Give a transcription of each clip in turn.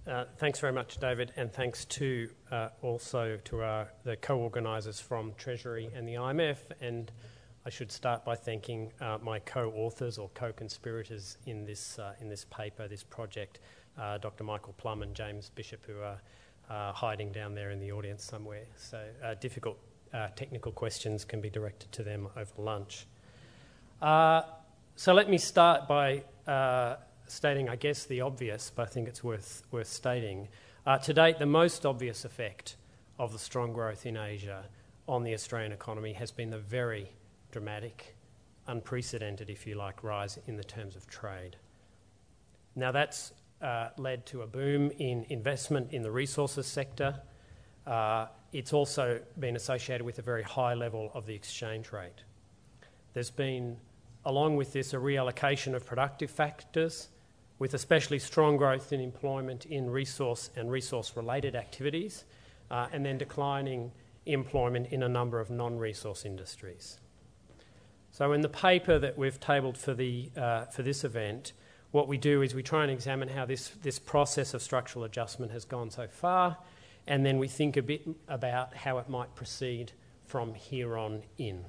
Thanks very much, David, and thanks to also to the co-organisers from Treasury and the IMF. And I should start by thanking my co-authors or co-conspirators in this paper, this project, Dr. Michael Plum and James Bishop, who are hiding down there in the audience somewhere. So difficult technical questions can be directed to them over lunch. So let me start by stating, I guess, the obvious, but I think it's worth stating. To date, the most obvious effect of the strong growth in Asia on the Australian economy has been the very dramatic, unprecedented, if you like, rise in the terms of trade. Now that's led to a boom in investment in the resources sector. It's also been associated with a very high level of the exchange rate. There's been, along with this, a reallocation of productive factors, with especially strong growth in employment in resource and resource-related activities, and then declining employment in a number of non-resource industries. So in the paper that we've tabled for this event, what we do is we try and examine how this process of structural adjustment has gone so far, and then we think a bit about how it might proceed from here on in.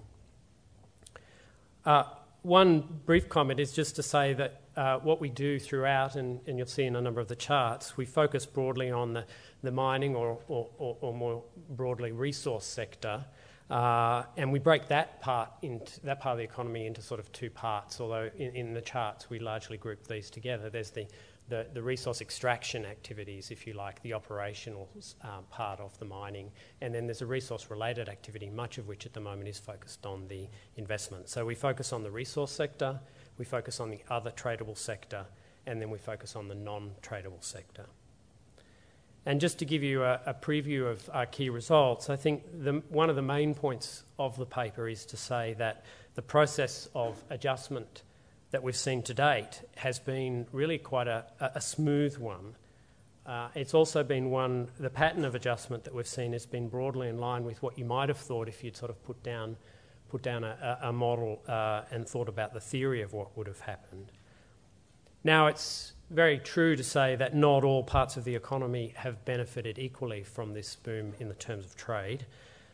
One brief comment is just to say that what we do throughout, and you'll see in a number of the charts, we focus broadly on the mining or more broadly resource sector, and we break that part of the economy into sort of two parts, although in the charts we largely group these together. There's the resource extraction activities, if you like, the operational part of the mining, and then there's a resource-related activity, much of which at the moment is focused on the investment. So we focus on the resource sector, we focus on the other tradable sector, and then we focus on the non-tradable sector. And just to give you a preview of our key results, I think one of the main points of the paper is to say that the process of adjustment that we've seen to date has been really quite a smooth one. It's also been the pattern of adjustment that we've seen has been broadly in line with what you might have thought if you'd sort of put down a model and thought about the theory of what would have happened. Now, it's very true to say that not all parts of the economy have benefited equally from this boom in the terms of trade,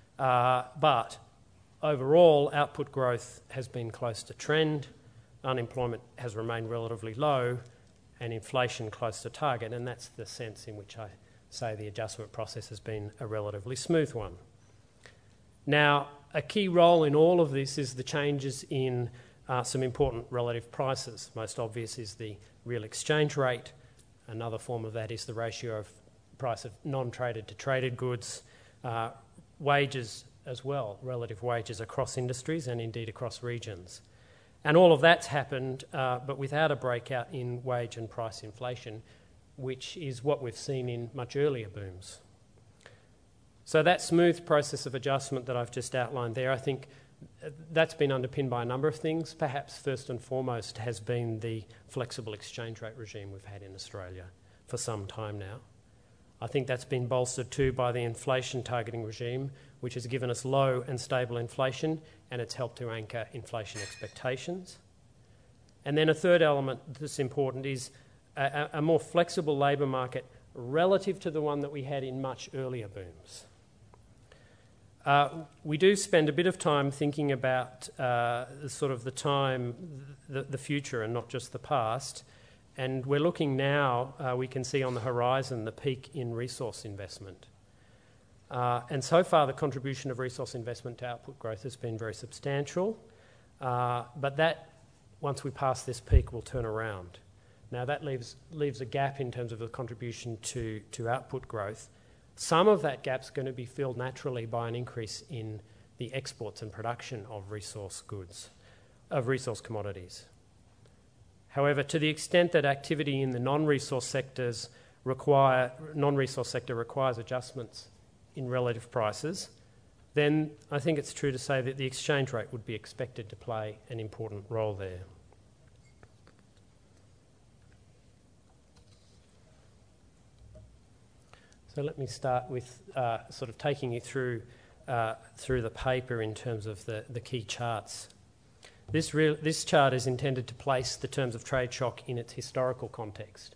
but overall output growth has been close to trend, unemployment has remained relatively low, and inflation close to target, and that's the sense in which I say the adjustment process has been a relatively smooth one. Now, a key role in all of this is the changes in some important relative prices. Most obvious is the real exchange rate. Another form of that is the ratio of price of non-traded to traded goods, wages as well, relative wages across industries and indeed across regions. And all of that's happened, but without a breakout in wage and price inflation, which is what we've seen in much earlier booms. So that smooth process of adjustment that I've just outlined there, I think that's been underpinned by a number of things. Perhaps first and foremost has been the flexible exchange rate regime we've had in Australia for some time now. I think that's been bolstered too by the inflation targeting regime, which has given us low and stable inflation, and it's helped to anchor inflation expectations. And then a third element that's important is a more flexible labour market relative to the one that we had in much earlier booms. We do spend a bit of time thinking about sort of the future and not just the past, and we're looking now, we can see on the horizon the peak in resource investment. And so far the contribution of resource investment to output growth has been very substantial, but that, once we pass this peak, will turn around. Now that leaves a gap in terms of the contribution to output growth. Some of that gap's going to be filled naturally by an increase in the exports and production of resource goods, of resource commodities. However, to the extent that activity in the non-resource sector requires adjustments in relative prices, then I think it's true to say that the exchange rate would be expected to play an important role there. So let me start with sort of taking you through the paper in terms of the key charts. This chart is intended to place the terms of trade shock in its historical context.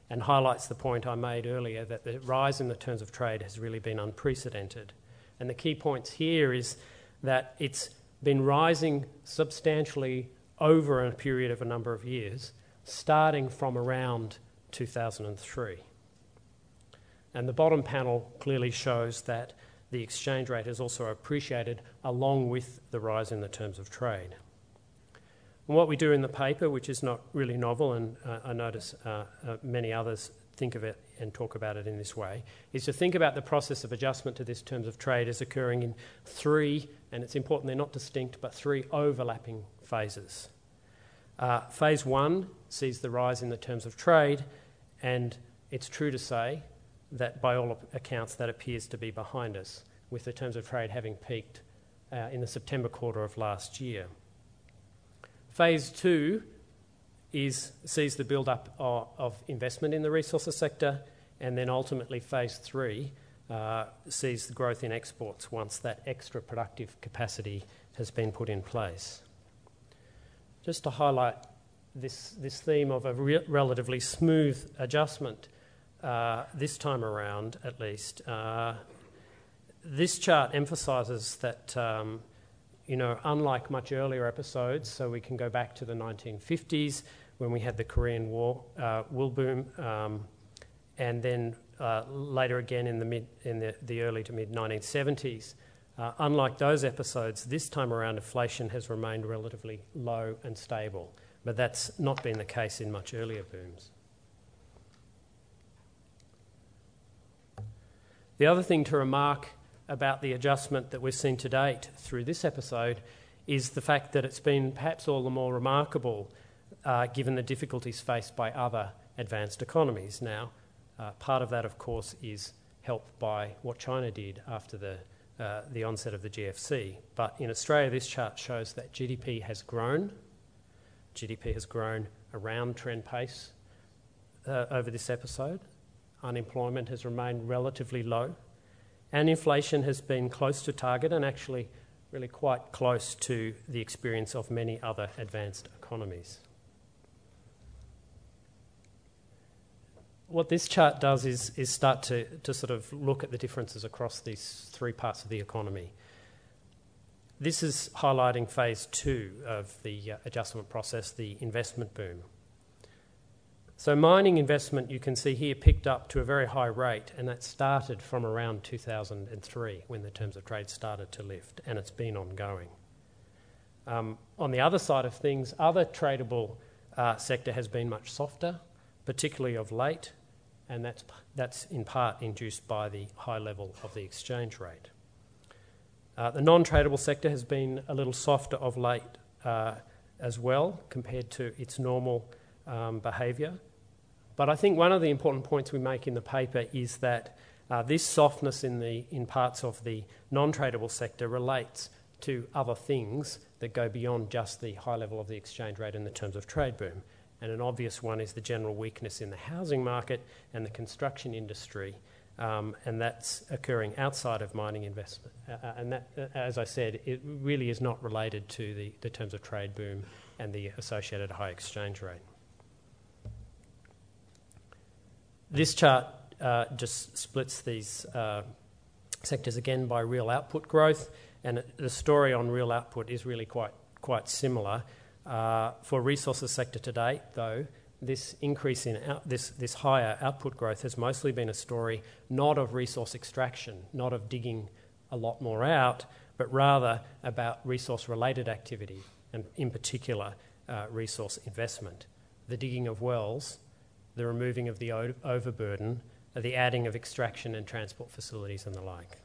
and highlights the point I made earlier that the rise in the terms of trade has really been unprecedented. And the key points here is that it's been rising substantially over a period of a number of years, starting from around 2003. And the bottom panel clearly shows that the exchange rate has also appreciated along with the rise in the terms of trade. And what we do in the paper, which is not really novel, and I notice many others think of it and talk about it in this way, is to think about the process of adjustment to this terms of trade as occurring in three, and it's important they're not distinct, but three overlapping phases. Phase one sees the rise in the terms of trade, and it's true to say that by all accounts that appears to be behind us, with the terms of trade having peaked in the September quarter of last year. Phase two sees the build-up of investment in the resources sector, and then ultimately phase three sees the growth in exports once that extra productive capacity has been put in place. Just to highlight this theme of a relatively smooth adjustment, this time around at least, this chart emphasises that unlike much earlier episodes, so we can go back to the 1950s when we had the Korean War wool boom, and then later again in the early to mid 1970s. Unlike those episodes, this time around inflation has remained relatively low and stable, but that's not been the case in much earlier booms. The other thing to remark about the adjustment that we've seen to date through this episode is the fact that it's been perhaps all the more remarkable given the difficulties faced by other advanced economies. Now, part of that, of course, is helped by what China did after the onset of the GFC. But in Australia, this chart shows that GDP has grown. GDP has grown around trend pace over this episode. Unemployment has remained relatively low. And inflation has been close to target and actually really quite close to the experience of many other advanced economies. What this chart does is start to sort of look at the differences across these three parts of the economy. This is highlighting phase two of the adjustment process, the investment boom. So mining investment, you can see here, picked up to a very high rate, and that started from around 2003 when the terms of trade started to lift, and it's been ongoing. On the other side of things, other tradable sector has been much softer, particularly of late, and that's in part induced by the high level of the exchange rate. The non-tradable sector has been a little softer of late as well compared to its normal behaviour. But I think one of the important points we make in the paper is that this softness in parts of the non-tradable sector relates to other things that go beyond just the high level of the exchange rate in the terms of trade boom. And an obvious one is the general weakness in the housing market and the construction industry, and that's occurring outside of mining investment. And that, as I said, it really is not related to the terms of trade boom and the associated high exchange rate. This chart just splits these sectors again by real output growth, and the story on real output is really quite similar. For resources sector to date, though, this increase in this higher output growth has mostly been a story not of resource extraction, not of digging a lot more out, but rather about resource-related activity, and in particular, resource investment. The digging of wells, the removing of the overburden, the adding of extraction and transport facilities and the like.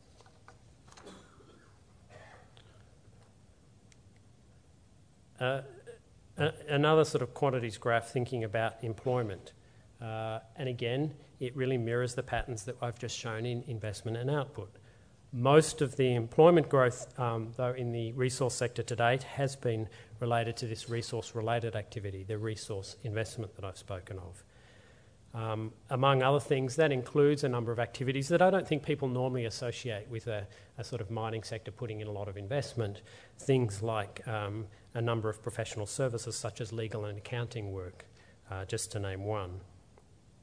Another sort of quantities graph thinking about employment. And again, it really mirrors the patterns that I've just shown in investment and output. Most of the employment growth, though, in the resource sector to date has been related to this resource-related activity, the resource investment that I've spoken of. Among other things, that includes a number of activities that I don't think people normally associate with a sort of mining sector putting in a lot of investment. Things like a number of professional services such as legal and accounting work, just to name one.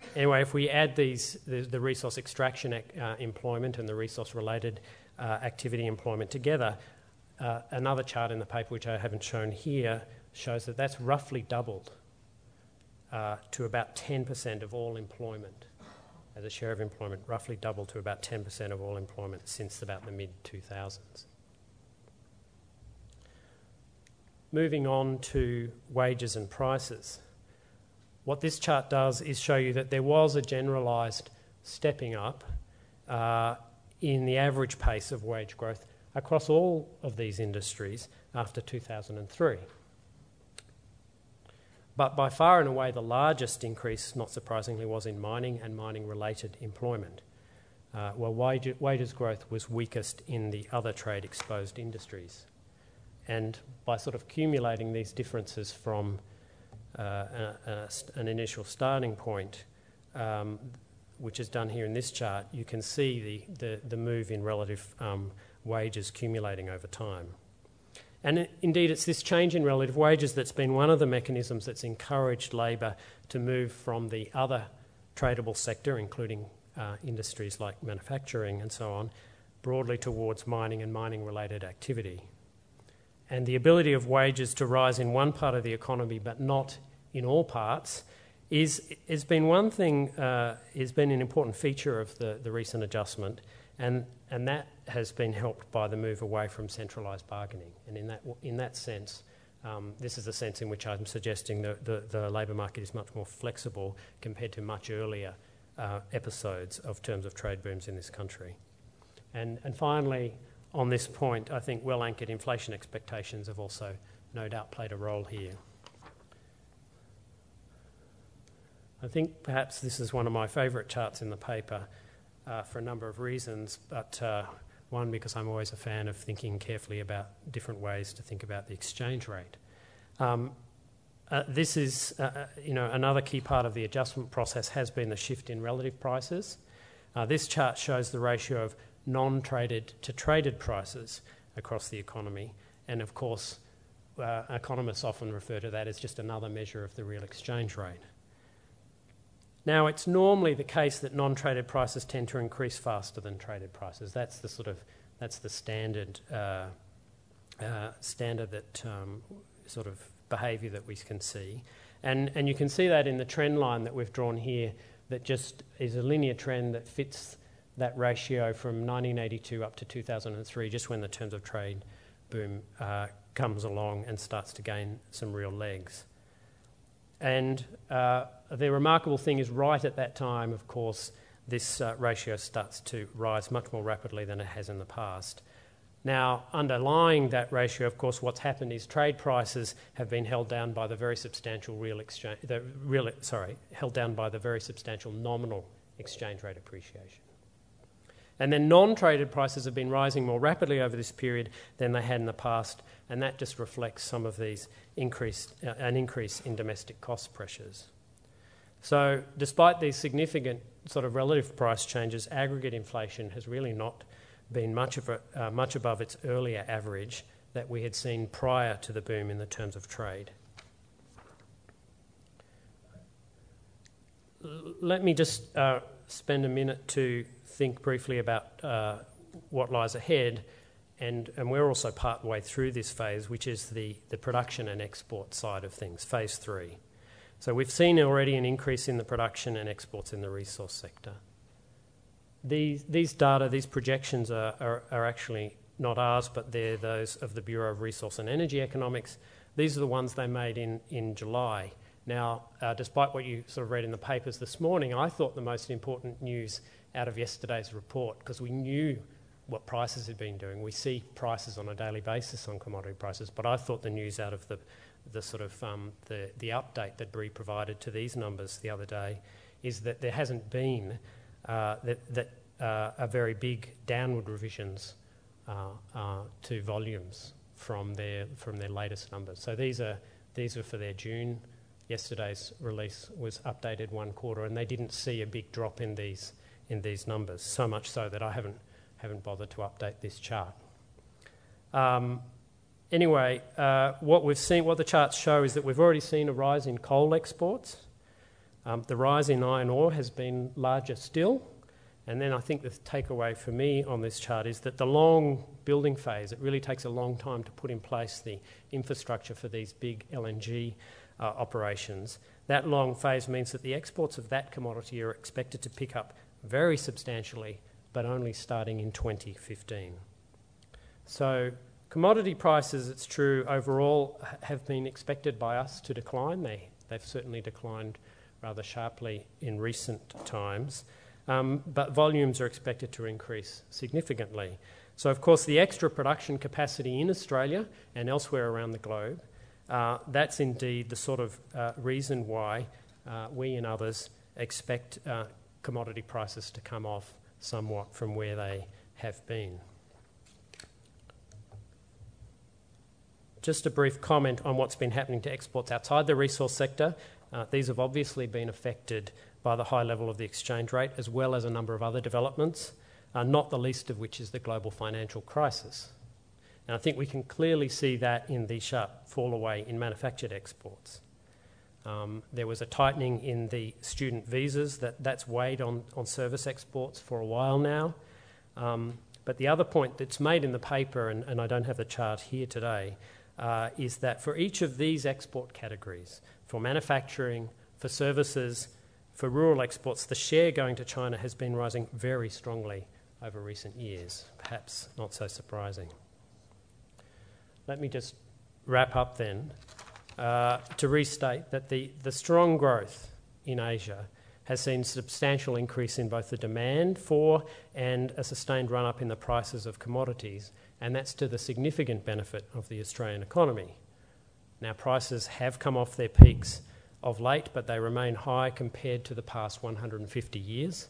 Anyway, if we add these, the resource extraction employment and the resource-related activity employment together, another chart in the paper, which I haven't shown here, shows that that's roughly doubled to about 10% of all employment. As a share of employment, roughly doubled to about 10% of all employment since about the mid-2000s. Moving on to wages and prices. What this chart does is show you that there was a generalised stepping up in the average pace of wage growth across all of these industries after 2003. But by far and away the largest increase, not surprisingly, was in mining and mining-related employment, while wages growth was weakest in the other trade-exposed industries. And by sort of accumulating these differences from an initial starting point, which is done here in this chart, you can see the move in relative wages accumulating over time. And indeed, it's this change in relative wages that's been one of the mechanisms that's encouraged labour to move from the other tradable sector, including industries like manufacturing and so on, broadly towards mining and mining-related activity. And the ability of wages to rise in one part of the economy but not in all parts has been one thing, has been an important feature of the recent adjustment, and that has been helped by the move away from centralised bargaining. And in that sense, this is the sense in which I'm suggesting the labour market is much more flexible compared to much earlier episodes of terms of trade booms in this country. And finally, on this point, I think well-anchored inflation expectations have also no doubt played a role here. I think perhaps this is one of my favourite charts in the paper for a number of reasons, but one, because I'm always a fan of thinking carefully about different ways to think about the exchange rate. This is, another key part of the adjustment process has been the shift in relative prices. This chart shows the ratio of non-traded to traded prices across the economy, and of course economists often refer to that as just another measure of the real exchange rate. Now, it's normally the case that non-traded prices tend to increase faster than traded prices. That's the standard sort of behaviour that we can see, and you can see that in the trend line that we've drawn here, that just is a linear trend that fits that ratio from 1982 up to 2003, just when the terms of trade boom comes along and starts to gain some real legs. And the remarkable thing is, right at that time, of course, this ratio starts to rise much more rapidly than it has in the past. Now, underlying that ratio, of course, what's happened is trade prices have been held down by the very substantial held down by the very substantial nominal exchange rate appreciation. And then non-traded prices have been rising more rapidly over this period than they had in the past, and that just reflects some of these an increase in domestic cost pressures. So despite these significant sort of relative price changes, aggregate inflation has really not been much above its earlier average that we had seen prior to the boom in the terms of trade. Let me just spend a minute to think briefly about what lies ahead, and we're also part way through this phase, which is the production and export side of things, phase 3. So we've seen already an increase in the production and exports in the resource sector. These data, these projections are actually not ours, but they're those of the Bureau of Resource and Energy Economics. These are the ones they made in July. Now, despite what you sort of read in the papers this morning, I thought the most important news out of yesterday's report, because we knew what prices had been doing. We see prices on a daily basis on commodity prices, but I thought the news out of the update that Bree provided to these numbers the other day is that there hasn't been a very big downward revisions to volumes from their latest numbers. So these are for their June. Yesterday's release was updated one quarter, and they didn't see a big drop in these numbers. So much so that I haven't bothered to update this chart. Anyway, what the charts show is that we've already seen a rise in coal exports. The rise in iron ore has been larger still. And then I think the takeaway for me on this chart is that the long building phase, it really takes a long time to put in place the infrastructure for these big LNG operations. That long phase means that the exports of that commodity are expected to pick up very substantially, but only starting in 2015. So commodity prices, it's true, overall have been expected by us to decline. They've certainly declined rather sharply in recent times. But volumes are expected to increase significantly. So, of course, the extra production capacity in Australia and elsewhere around the globe, that's indeed the sort of reason why we and others expect commodity prices to come off somewhat from where they have been. Just a brief comment on what's been happening to exports outside the resource sector. These have obviously been affected by the high level of the exchange rate, as well as a number of other developments, not the least of which is the global financial crisis. And I think we can clearly see that in the sharp fall away in manufactured exports. There was a tightening in the student visas that's weighed on service exports for a while now. But the other point that's made in the paper, and I don't have the chart here today, is that for each of these export categories, for manufacturing, for services, for rural exports, the share going to China has been rising very strongly over recent years, perhaps not so surprising. Let me just wrap up then to restate that the strong growth in Asia has seen substantial increase in both the demand for and a sustained run-up in the prices of commodities, and that's to the significant benefit of the Australian economy. Now, prices have come off their peaks of late, but they remain high compared to the past 150 years.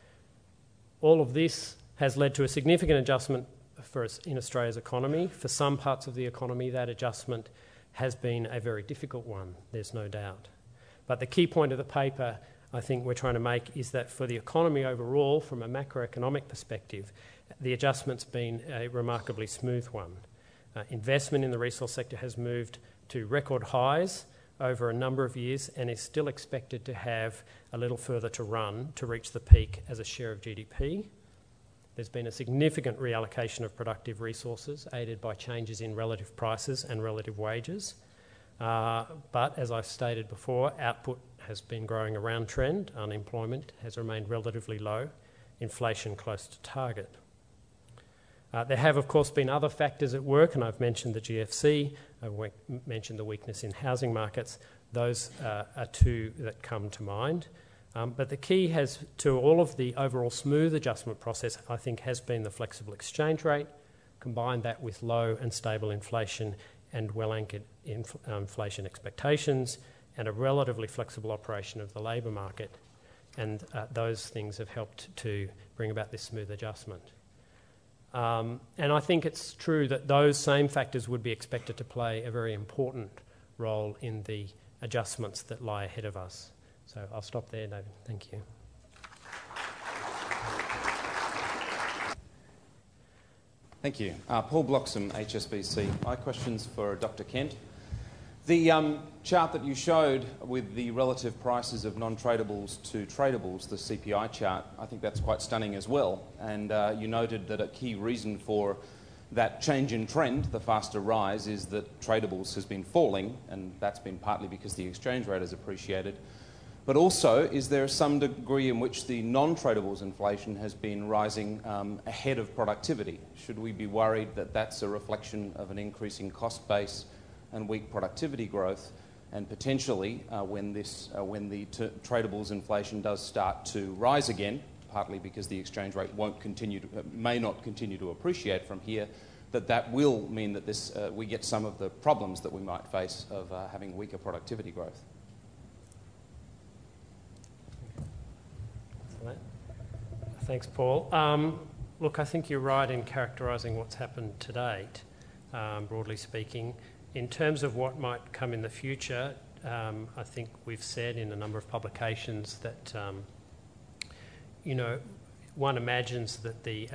All of this has led to a significant adjustment in Australia's economy. For some parts of the economy, that adjustment has been a very difficult one, there's no doubt. But the key point of the paper I think we're trying to make is that for the economy overall, from a macroeconomic perspective, the adjustment's been a remarkably smooth one. Investment in the resource sector has moved to record highs over a number of years and is still expected to have a little further to run to reach the peak as a share of GDP. There's been a significant reallocation of productive resources aided by changes in relative prices and relative wages. But as I've stated before, output has been growing around trend, unemployment has remained relatively low, inflation close to target. There have, of course, been other factors at work, and I've mentioned the GFC, I've mentioned the weakness in housing markets. Those are two that come to mind. But the key to all of the overall smooth adjustment process, I think, has been the flexible exchange rate. Combine that with low and stable inflation and well-anchored inflation expectations and a relatively flexible operation of the labour market. And those things have helped to bring about this smooth adjustment. And I think it's true that those same factors would be expected to play a very important role in the adjustments that lie ahead of us. So I'll stop there, David. Thank you. Thank you. Paul Bloxham, HSBC. My question's for Dr. Kent. The chart that you showed with the relative prices of non-tradables to tradables, the CPI chart, I think that's quite stunning as well. And you noted that a key reason for that change in trend, the faster rise, is that tradables has been falling, and that's been partly because the exchange rate has appreciated. But also, is there some degree in which the non-tradables inflation has been rising ahead of productivity? Should we be worried that that's a reflection of an increasing cost base and weak productivity growth, and potentially when the tradables inflation does start to rise again, partly because the exchange rate may not continue to appreciate from here, that will mean that we get some of the problems that we might face of having weaker productivity growth? Thanks, Paul. Look, I think you're right in characterising what's happened to date, broadly speaking. In terms of what might come in the future, I think we've said in a number of publications that, one imagines that the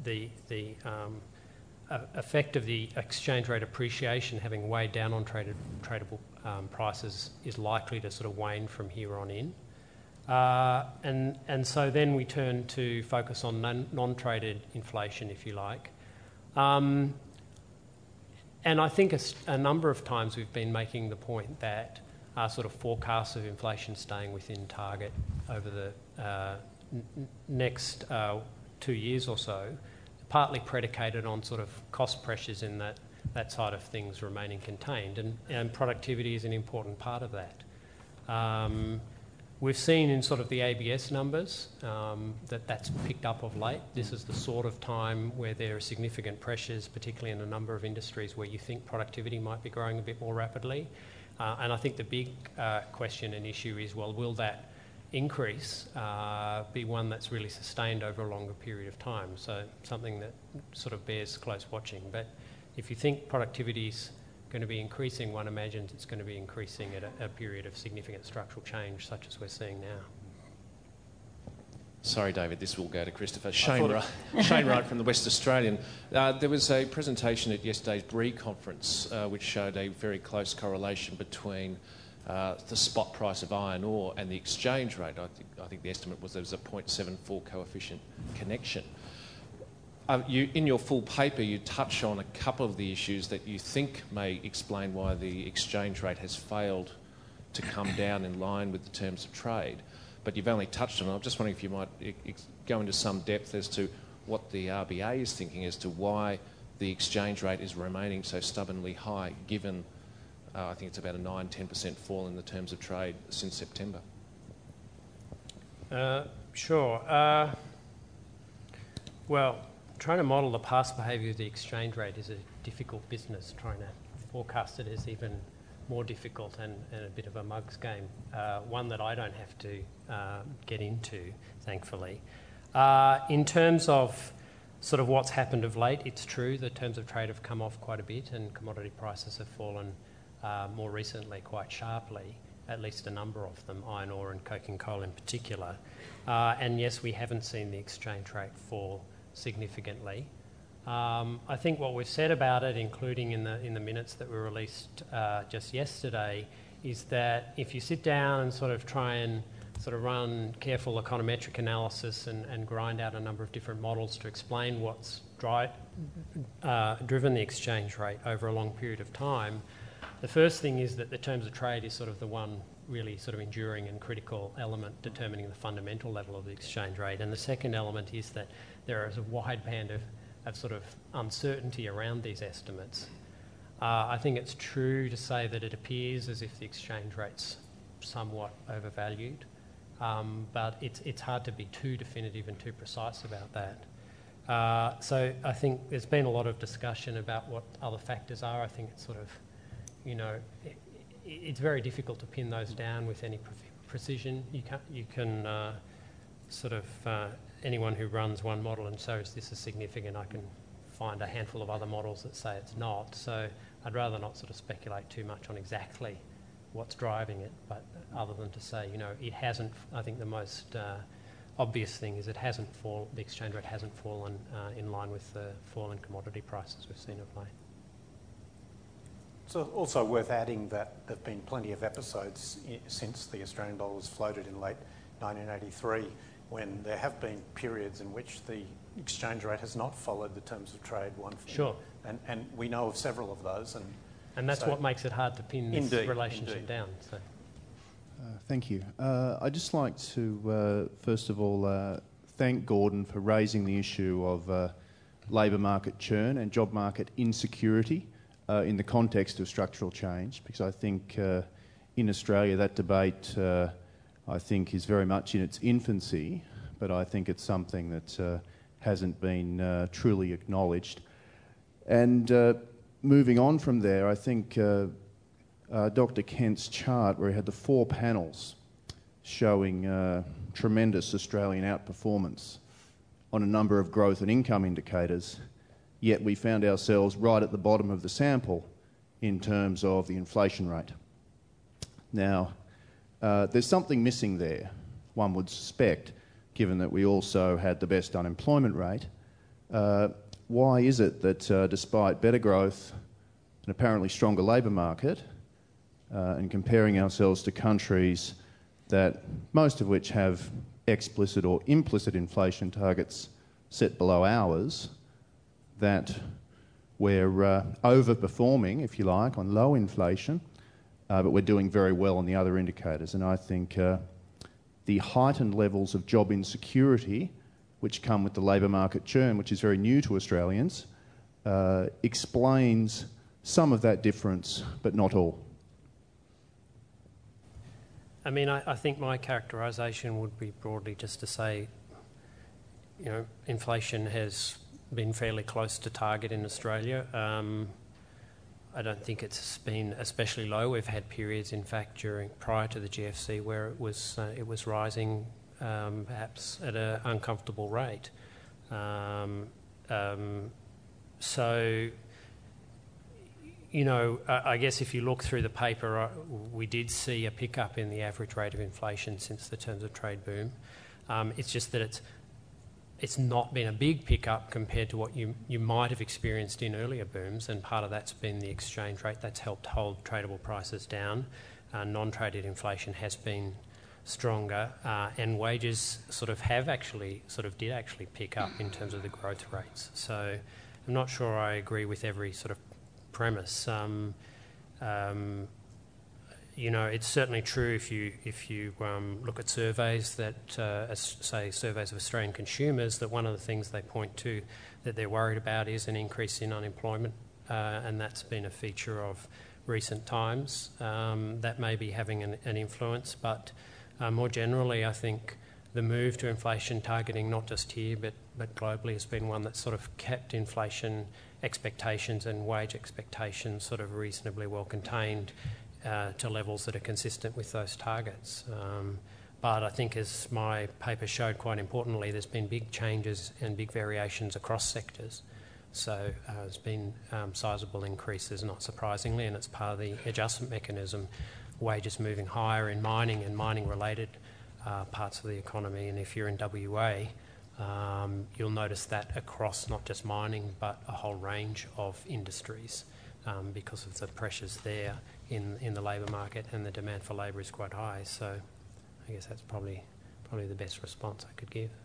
effect of the exchange rate appreciation having weighed down on tradable prices is likely to sort of wane from here on in. And so then we turn to focus on non-traded inflation, if you like. And I think a number of times we've been making the point that our sort of forecasts of inflation staying within target over the next 2 years or so, partly predicated on sort of cost pressures in that side of things remaining contained, and productivity is an important part of that. We've seen in sort of the ABS numbers that's picked up of late. This is the sort of time where there are significant pressures, particularly in a number of industries where you think productivity might be growing a bit more rapidly. And I think the big question and issue is, well, will that increase be one that's really sustained over a longer period of time? So something that sort of bears close watching. But if you think productivity's going to be increasing, one imagines it's going to be increasing at a period of significant structural change such as we're seeing now. Sorry, David, this will go to Christopher. Shane Wright from the West Australian. There was a presentation at yesterday's BRE conference which showed a very close correlation between the spot price of iron ore and the exchange rate. I think the estimate was there was a 0.74 coefficient connection. In your full paper, you touch on a couple of the issues that you think may explain why the exchange rate has failed to come down in line with the terms of trade. But you've only touched on it. I'm just wondering if you might go into some depth as to what the RBA is thinking as to why the exchange rate is remaining so stubbornly high, given I think it's about a 9-10% fall in the terms of trade since September. Sure. Well, trying to model the past behaviour of the exchange rate is a difficult business. Trying to forecast it is even more difficult and a bit of a mug's game, one that I don't have to get into, thankfully. In terms of sort of what's happened of late, it's true the terms of trade have come off quite a bit and commodity prices have fallen more recently quite sharply, at least a number of them, iron ore and coking coal in particular. And yes, we haven't seen the exchange rate fall significantly. I think what we've said about it, including in the minutes that were released just yesterday, is that if you sit down and sort of try and sort of run careful econometric analysis and grind out a number of different models to explain what's driven the exchange rate over a long period of time, the first thing is that the terms of trade is sort of the one really sort of enduring and critical element determining the fundamental level of the exchange rate. And the second element is that there is a wide band of sort of uncertainty around these estimates. I think it's true to say that it appears as if the exchange rate's somewhat overvalued, but it's hard to be too definitive and too precise about that. So I think there's been a lot of discussion about what other factors are. I think it's sort of, it's very difficult to pin those down with any precision. You can sort of anyone who runs one model and says this is significant, I can find a handful of other models that say it's not. So I'd rather not sort of speculate too much on exactly what's driving it, but other than to say, it hasn't. I think the most obvious thing is the exchange rate hasn't fallen in line with the fall in commodity prices we've seen of late. It's also worth adding that there have been plenty of episodes since the Australian dollar was floated in late 1983 when there have been periods in which the exchange rate has not followed the terms of trade one for Sure. And we know of several of those. And that's what makes it hard to pin this relationship down. So. Thank you. I'd just like to, first of all, thank Gordon for raising the issue of labour market churn and job market insecurity in the context of structural change, because I think in Australia that debate I think is very much in its infancy, but I think it's something that hasn't been truly acknowledged. And moving on from there, I think Dr. Kent's chart where he had the 4 panels showing tremendous Australian outperformance on a number of growth and income indicators, yet we found ourselves right at the bottom of the sample in terms of the inflation rate. Now, there's something missing there, one would suspect, given that we also had the best unemployment rate. Why is it that despite better growth, an apparently stronger labour market, and comparing ourselves to countries that most of which have explicit or implicit inflation targets set below ours, that we're overperforming, if you like, on low inflation, but we're doing very well on the other indicators. And I think the heightened levels of job insecurity which come with the labour market churn, which is very new to Australians, explains some of that difference, but not all. I mean, I think my characterisation would be broadly just to say, you know, inflation has been fairly close to target in Australia. I don't think it's been especially low. We've had periods, in fact, prior to the GFC where it was rising, perhaps at an uncomfortable rate. So, you know, I guess if you look through the paper, we did see a pickup in the average rate of inflation since the terms of trade boom. It's just that it's not been a big pickup compared to what you might have experienced in earlier booms, and part of that's been the exchange rate that's helped hold tradable prices down. Non-traded inflation has been stronger, and wages did actually pick up in terms of the growth rates. So I'm not sure I agree with every sort of premise. You know, it's certainly true if you look at surveys that, say, surveys of Australian consumers, that one of the things they point to that they're worried about is an increase in unemployment, and that's been a feature of recent times. That may be having an influence, but more generally, I think the move to inflation targeting, not just here but globally, has been one that's sort of kept inflation expectations and wage expectations sort of reasonably well contained to levels that are consistent with those targets. But I think, as my paper showed quite importantly, there's been big changes and big variations across sectors. So there's been sizable increases, not surprisingly, and it's part of the adjustment mechanism, wages moving higher in mining and mining-related parts of the economy. And if you're in WA, you'll notice that across not just mining but a whole range of industries, because of the pressures there in the labour market, and the demand for labour is quite high. So I guess that's probably the best response I could give.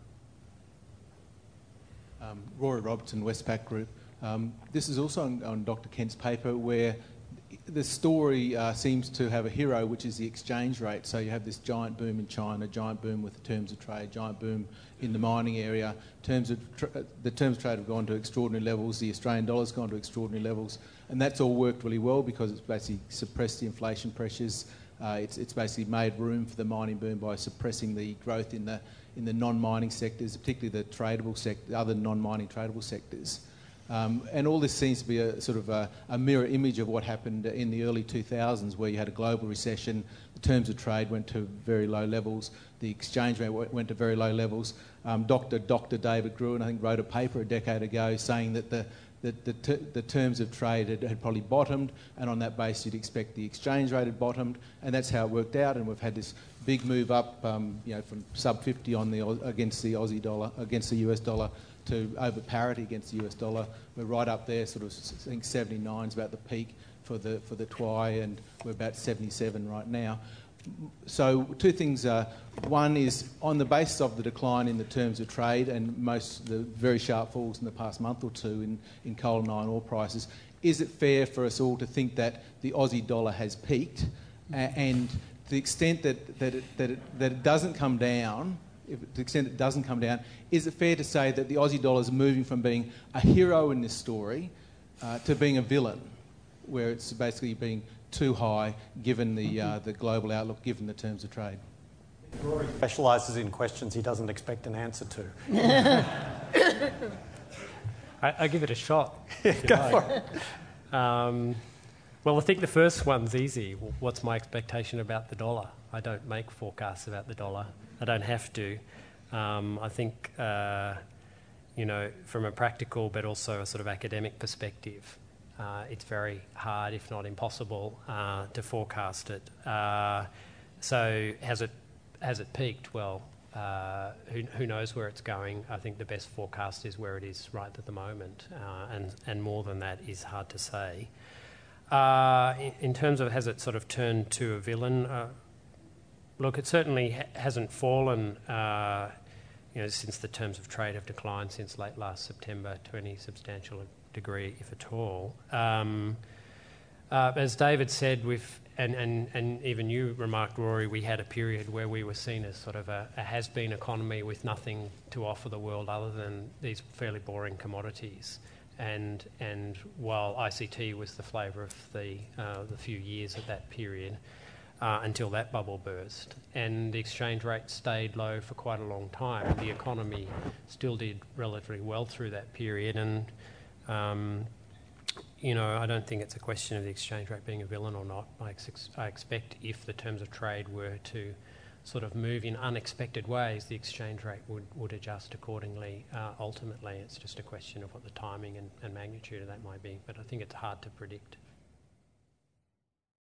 Rory Robertson, Westpac Group. This is also on Dr. Kent's paper, where the story seems to have a hero, which is the exchange rate. So you have this giant boom in China, giant boom with the terms of trade, giant boom in the mining area. The terms of trade have gone to extraordinary levels. The Australian dollar's gone to extraordinary levels, and that's all worked really well because it's basically suppressed the inflation pressures. It's basically made room for the mining boom by suppressing the growth in the non-mining sectors, particularly the tradable sector, other non-mining tradable sectors. And all this seems to be a sort of a mirror image of what happened in the early 2000s, where you had a global recession, the terms of trade went to very low levels, the exchange rate went to very low levels. Dr. David Gruen, I think, wrote a paper a decade ago saying that the terms of trade had probably bottomed, and on that basis you'd expect the exchange rate had bottomed, and that's how it worked out. And we've had this big move up, from sub 50 against the Aussie dollar, against the US dollar, to over parity against the US dollar. We're right up there, sort of, I think 79 is about the peak for the TWI, and we're about 77 right now. So two things. One is, on the basis of the decline in the terms of trade and the very sharp falls in the past month or two in coal and iron ore prices, is it fair for us all to think that the Aussie dollar has peaked, and to the extent that it doesn't come down, is it fair to say that the Aussie dollar is moving from being a hero in this story to being a villain, where it's basically being too high given the global outlook, given the terms of trade? Rory specialises in questions he doesn't expect an answer to. I give it a shot. Go for it. Well, I think the first one's easy. What's my expectation about the dollar? I don't make forecasts about the dollar. I don't have to. I think, from a practical but also a sort of academic perspective, it's very hard, if not impossible, to forecast it. So has it peaked? Well, who knows where it's going? I think the best forecast is where it is right at the moment, and more than that is hard to say. In terms of has it sort of turned to a villain, Look, it certainly hasn't fallen since the terms of trade have declined since late last September to any substantial degree, if at all. As David said, and even you remarked, Rory, we had a period where we were seen as sort of a has-been economy with nothing to offer the world other than these fairly boring commodities. And while ICT was the flavour of the few years of that period, until that bubble burst, and the exchange rate stayed low for quite a long time. The economy still did relatively well through that period, and I don't think it's a question of the exchange rate being a villain or not. I expect if the terms of trade were to sort of move in unexpected ways, the exchange rate would adjust accordingly. Ultimately, it's just a question of what the timing and magnitude of that might be, but I think it's hard to predict.